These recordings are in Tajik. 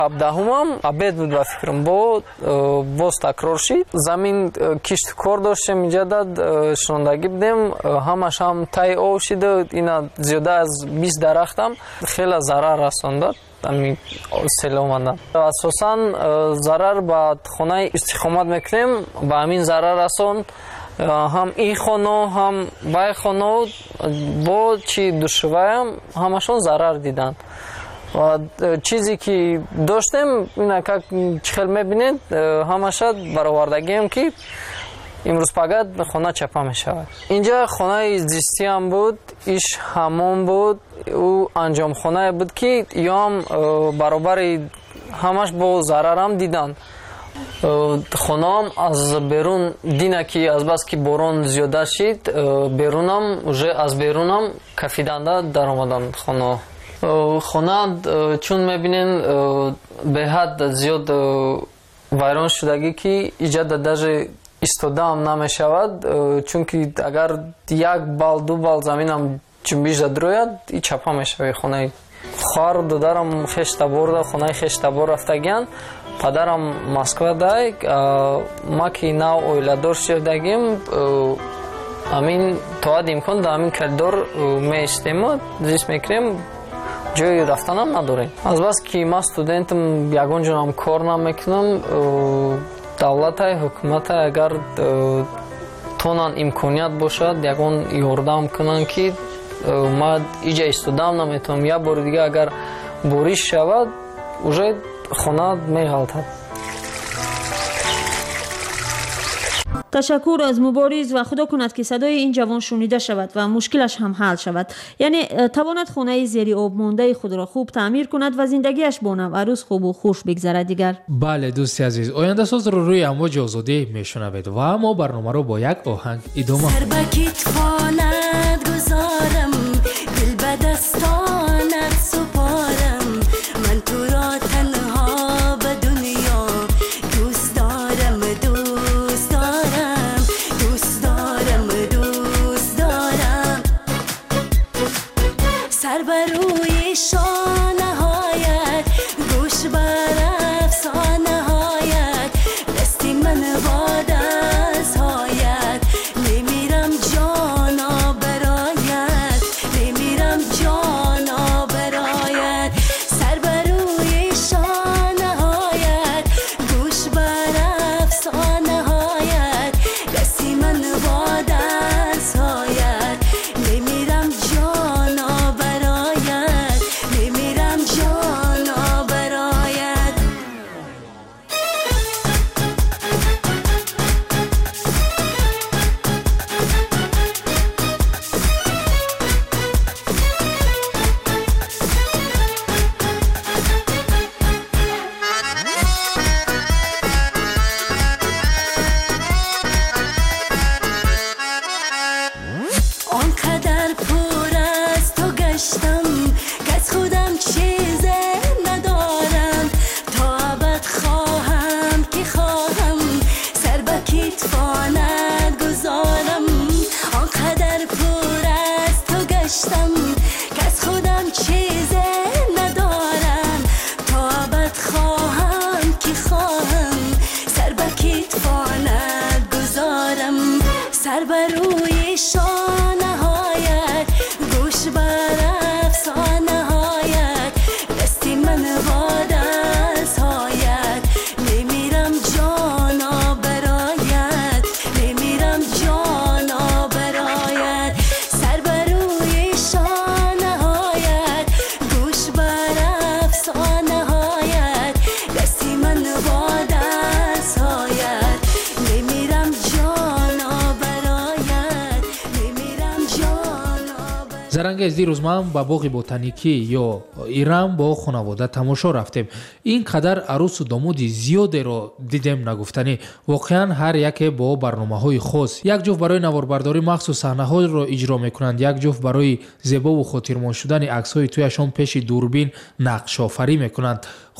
17-м обед буд ба фикрам боз такрор шид. Замин кишту кор доштем иҷадад шондагӣ будем ҳамаш ҳам таи ов шида ина зиёда аз 20 дарахтам хеле зарар расондад ами сел омадан. Асосан зарар ба хонаи истиқомат мекунем ба ҳамин зарар расонд ҳам ин хона ҳам бай хона бо чи душваям ҳамашон зарар диданд. ва чизе ки доштем ина как чихел мебинед ҳамаша баровардагием ки имрӯз пагад хона чапа мешавад. Инҷа хонаи зистиам буд, иш ҳамом буд, ӯ анҷомхонае буд ки ёам баробари ҳамаш бо зарарам диданд. Хонаам аз берун дина ки азбас ки борон зиёда шид берунам уже аз берунам кафиданда даромаданд хона. Хона чун мебинен беҳад зиёд вайрон шудагӣ ки иҷада даже истодаам намешавад, чунки агар як бал ду бал заминам ҷунбиш дадрояд и чапа мешавад хонаи. Хоҳару додарам хешта борда хонаи хешта бор рафтагиянд. Падарам Москва дай ма ки нав оиладор шудагим амин тоад имкон да амин коридор меистему зист мекунем ҷои рафтанам надорем. Азбас ки ман студентам ягон ҷонам кор намекунам давлатай ҳукуматай агар тонан имконият бошад ягон ёрдам кунанд ки ман иҷа истодам наметавонам як бори дига агар бориш шавад уже хона меғалтад. تشکر از مبارز و خدا کند که صدای این جوان شنیده شود و مشکلش هم حل شود. یعنی تواند خانه زیر آب مانده خود را خوب تعمیر کند و زندگیش با نو عروس خوب و خوش بگذرد دیگر. بله دوستی عزیز، آینده ساز رو روی امواج آزادی میشنوید و اما برنامه رو با یک آهنگ ادامه. заранги дирӯз ман ба боғи ботаникӣ ё ирам бо хонавода тамошо рафтем. ин қадар арӯсу домуди зиёдеро дидем нагуфтанӣ. воқеан ҳар яке бо барномаҳои хос. як ҷуфт барои наворбардорӣ махсус саҳнаҳоро иҷро мекунанд, як ҷуфт барои зебову хотирмон шудани аксҳои тӯяшон пеши дурбин нақшофарӣ мекунанд.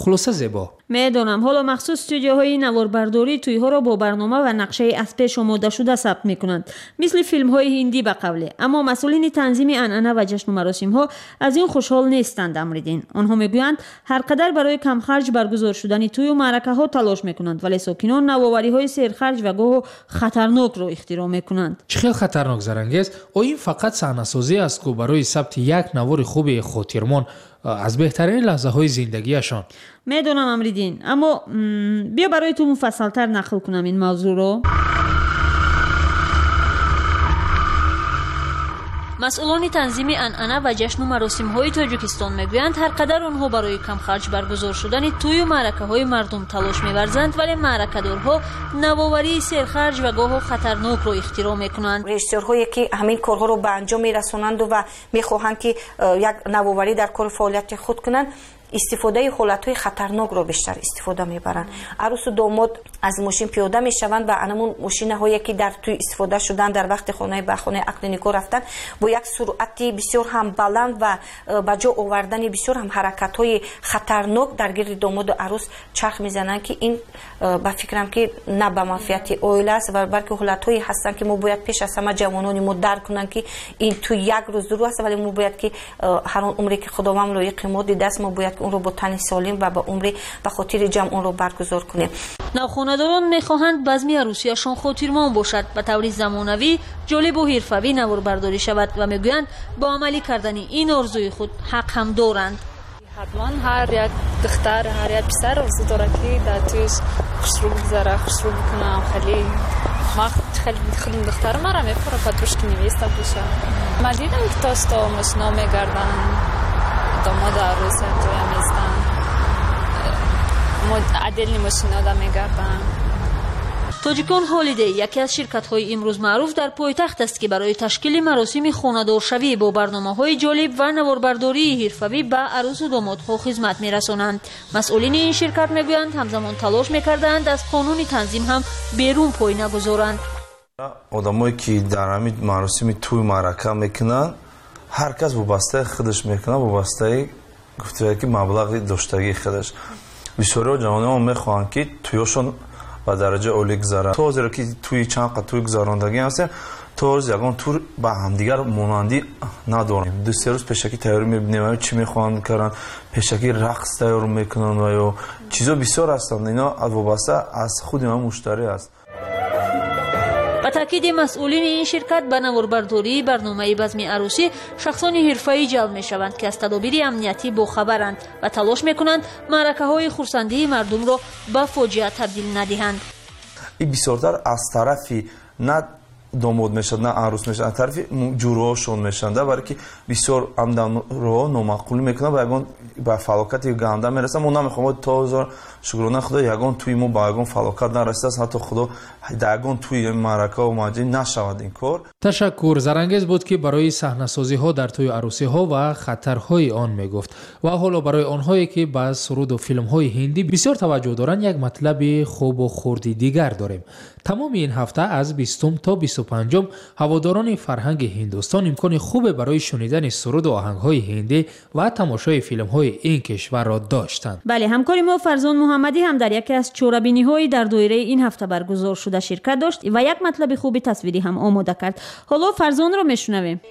خلاصه زیبا. میدونم. حالا مخصوص استودیوهای نواربرداری تویها را با برنامه و نقشه از پیش آماده شده ثبت میکنند، مثل فیلم های هندی به قوله. اما مسئولین تنظیم عنعنه و جشن و مراسم ها از این خوشحال نیستند. امریدین آنها میگویند هر قدر برای کم خرج برگزار شدن توی و معرکه ها تلاش میکنند، ولی ساکنان نوآوری های سرخرج و گاه خطرناک را اختراع میکنند. چه خیلی خطرناک زرنگیست. این فقط صحنه‌سازی است که برای ثبت یک نوار خوب خاطرمان از بهترین لحظه های زندگیشان. میدونم امریدین، اما بیا برای تو مفصلتر نقل کنم این موضوع رو. مسئولان تنظیم عنعنه و جشن و مراسم‌های تاجیکستان میگویند هر قدر آنها برای کم خرج برگزار شدن توی و معرکه‌های مردم تلاش می‌ورزند، ولی معرکه‌دارها نوآوری سرخرج و گاه خطرناک را اختراع می‌کنند. رژیسورهایی که همین کارها رو به انجام می‌رسونند و می‌خواهند که یک نوآوری در کار فعالیت خود کنند، استفاده حالت‌های خطرناک رو بیشتر استفاده می‌برند. عروس و داماد از ماشین پیاده می‌شوند و انمون ماشین‌هایی که در توی استفاده شدن در وقت خانه به خانه عقد نکاح رفتن با یک سرعت بسیار هم بلند و به جا آوردن بسیار هم حرکت‌های خطرناک در گرد داماد و عروس چرخ می‌زنند که این به فکرم که نه به منفعت عائله است و بلکه حالت‌هایی هستند که ما باید پیش از همه جوانان ما درک کنند که این توی یک روز ضرور است، ولی ما باید که هر آن عمری که خداوند لایق ما دیده است ما باید اون رو با تن سالم و با عمر به خاطر جمع اون رو برگزار کنیم. نوخانه‌داران می‌خواهند بزم عروسیشان خاطرمان باشد، به طور زمانوی، جالب و حرفه‌ای نواربرداری شود و میگویند با عملی کردن این آرزوی خود حق هم دارند. حتما هر یک دختر هر یک پسر آرزو داره که در تویش خوش رو بگذره، خوش رو بکنه. خیلی دختر مرا میپره پدروش که نویسته بشه. من دیدم که تاستا ماشینا میگردن داماد عروس توی میستن عدل ماشینا دا میگردن. تاجیکان هالیدی یکی از شرکت‌های امروز معروف در پایتخت است که برای تشکیل مراسم خانه‌دارشوی با برنامه‌های جالب و نواربرداری حرفه‌ای به عروس و دامادها خدمت می‌رسانند. مسئولین این شرکت میگویند همزمان تلاش می‌کردند از قانون تنظیم هم بیرون پای نگذارند. آدمایی که در همین مراسم توی معرکه میکنن هر کس وابسته خودش میکنه، وابسته گفته که مبلغ داشتگی خودش. بسیاری جوانان میخوان که تویشون به درجه عالی گذارن. تو زیرا که توی چند قطع توی گذراندگی هستن تو یگان تور با همدیگر مانندی نداریم. دو سه روز پیشکی تیاری میبینیم چی میخوان کردن، پیشکی رقص تیار میکنن و یا چیزا بسیار هستند. اینا وابسته از خود ما مشتری است. با تاکید مسئولین این شرکت به نواربرداری برنامه بزم عروسی شخصان حرفه‌ای جلب می‌شوند که از تدابیر امنیتی باخبرند و تلاش می‌کنند معرکه‌های خرسندی مردم را به فاجعه تبدیل ندهند. این بسیارتر از طرفی نه داماد میشد نه عروس میشد، از طرفی جوروهاشون میشن، برای که بسیار عمدن رو نامعقول میکنن و یگان به فلاکت گنده میرسن. ما نمیخوام تا هزار شکرانه خدا یگان توی ما با یگان فلاکت نرسیده است، حتی خدا یگان توی معرکه و ماجرا نشود این کار. تشکر. زرنگیز بود که برای صحنه‌سازی ها در توی عروسی ها و خطرهای آن میگفت و حالا برای آنهایی که با سرود و فیلم های هندی بسیار توجه دارند یک مطلب خوب و خردی دیگر داریم. تمام این هفته از 20 تا 25 هواداران فرهنگ هندوستان امکان خوب برای شنیدن سرود و آهنگ‌های هندی و تماشای فیلم‌های این کشور را داشتند. بله، همکاری ما فرزان محمدی هم در یکی از چوربینی‌های در دایره این هفته برگزار شده شرکت داشت و یک مطلب خوبی تصویری هم آماده کرد. حالا فرزان را میشنویم.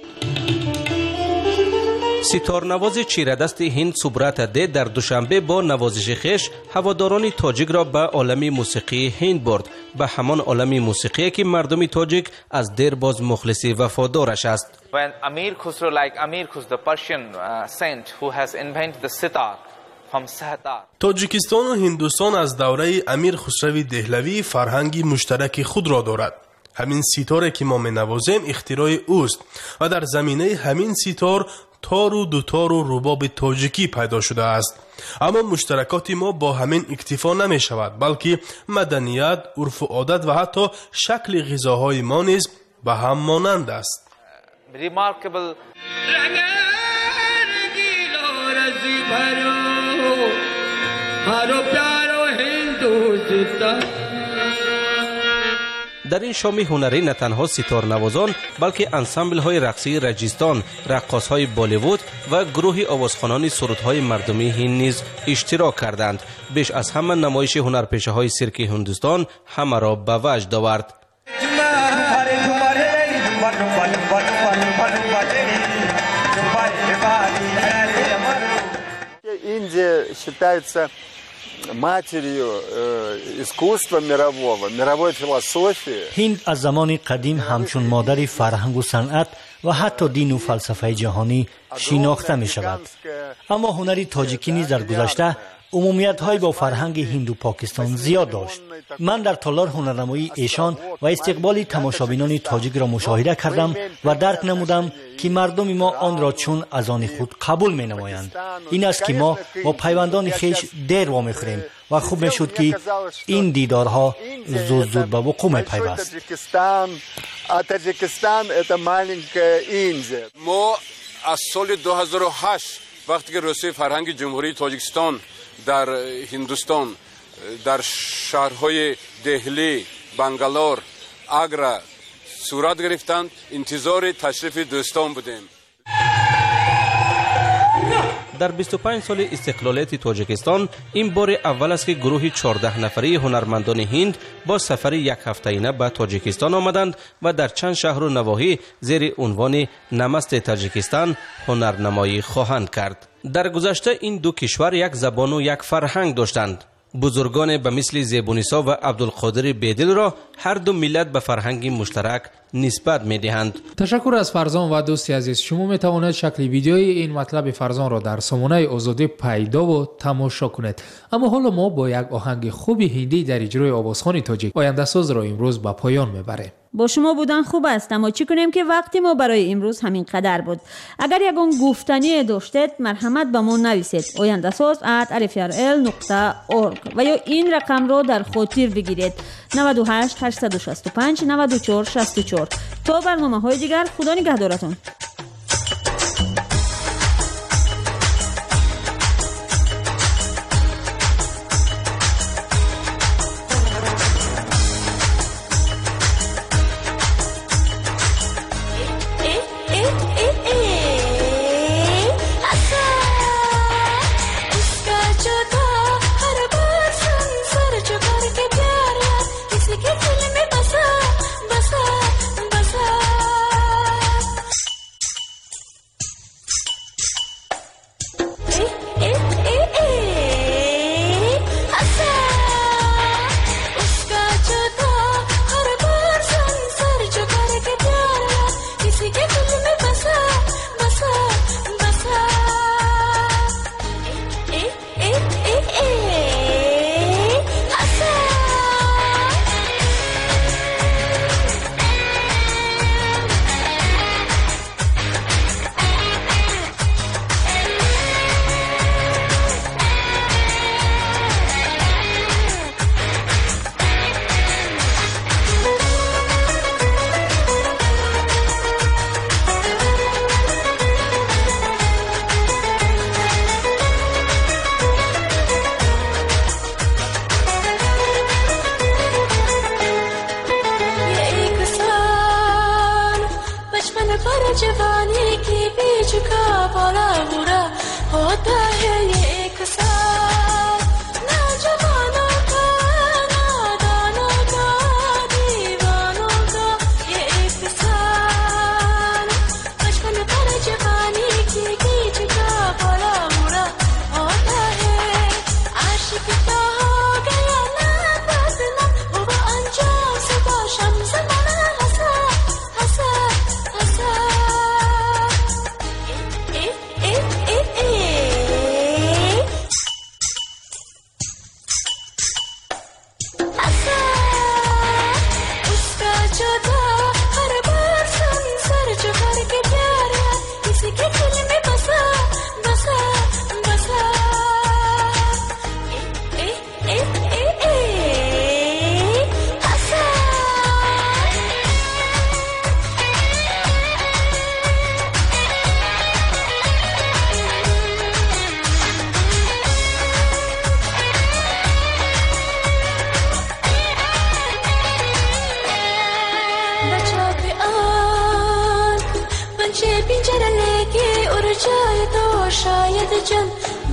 ستارنواز چیردست هند سبرات ده در دوشنبه با نوازش خویش هواداران تاجیک را به عالم موسیقی هند برد، به همان عالم موسیقی که مردم تاجیک از دیر باز مخلص وفادارش است. When Amir Khusro, like Amir Khus, the Persian saint who has invented the sitar from Sahtar. تاجیکستان و هندوستان از دوره امیر خسرو دهلوی فرهنگی مشترک خود را دارد. همین سیتاری که ما می‌نوازیم اختراع اوست و در زمینه همین سیتار تار و دوتار و رباب تاجیکی پیدا شده است. اما مشترکات ما با همین اکتفا نمی شود، بلکه مدنیت، عرف و عادت و حتی شکل غذاهای ما نیز به هم مانند است. Remarkable. در این شام هنری نه تنها ستار نوازان بلکه انسامبل های رقصی رجستان، رقاص های بالیوود و گروه آوازخوانان سرودهای مردمی هند نیز اشتراک کردند. بیش از همه نمایش هنرپیشه های سیرک هندوستان همه را به وجد آورد. Индия считается матерью искусства мирового, мировой философии. هند از زمان قدیم همچون مادر فرهنگ و صنعت و حتی دین و فلسفه جهانی شناخته می شود. اما هنری تاجیکی نیز در گذشته عمومیت‌های با فرهنگ هند و پاکستان زیاد داشت. من در تالار هنرنمایی ایشان و استقبال تماشابینان تاجیک را مشاهده کردم و درک نمودم که مردم ما آن را چون از آن خود قبول می نمایند. این است که ما با پیوندان خیش دیر وامی خوریم و خوب می شد که این دیدارها زود زود به وقوع می پیوست. ما از سال 2008 وقتی که رسوی فرهنگ جمهوری تاجیکستان در هندوستان در شهرهای دهلی، بنگلور، آگرا صورت گرفتند، انتظار تشریف دوستان بودیم. در 25 سال استقلالیت تاجیکستان این بار اول است که گروه 14 نفری هنرمندان هند با سفر یک هفته‌ایه به تاجیکستان آمدند و در چند شهر و نواحی زیر عنوان نمست تاجیکستان هنرنمایی خواهند کرد. در گذشته این دو کشور یک زبان و یک فرهنگ داشتند. بزرگان به مثل زیبونیسا و عبدالقادر بیدل را هر دو ملت به فرهنگ مشترک نسبت می دهند. تشکر از فرزان و دوستی عزیز. شما می توانید شکل ویدیوی این مطلب فرزان را در سامانه آزادی پیدا و تماشا کنید. اما حالا ما با یک آهنگ خوبی هندی در اجرای آوازخوان تاجیک آینده ساز را امروز به پایان میبریم. با شما بودن خوب است، اما چی کنیم که وقتی ما برای امروز همین قدر بود. اگر یگان گفتنی داشتید مرحمت به ما نویسید oyandasaz@alfrl.org و یا این رقم رو در خاطر بگیرید 98 865 94 64. تا برنامه‌های دیگر خدا نگهدارتون. जवानी के बीच का बड़ा बुरा होता है ये एक साथ ना जवानों का नादानों का दीवानों का ये एक साथ बचपन पर जवानी के बीच का बड़ा बुरा होता है आशिक तो हो गया ना बदना हुआ अंजाम सुबह शम्स मना हंसा हंसा हंसा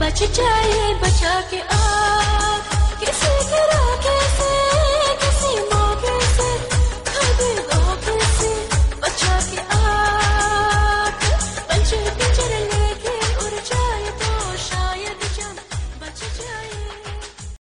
सच चाहिए बचा के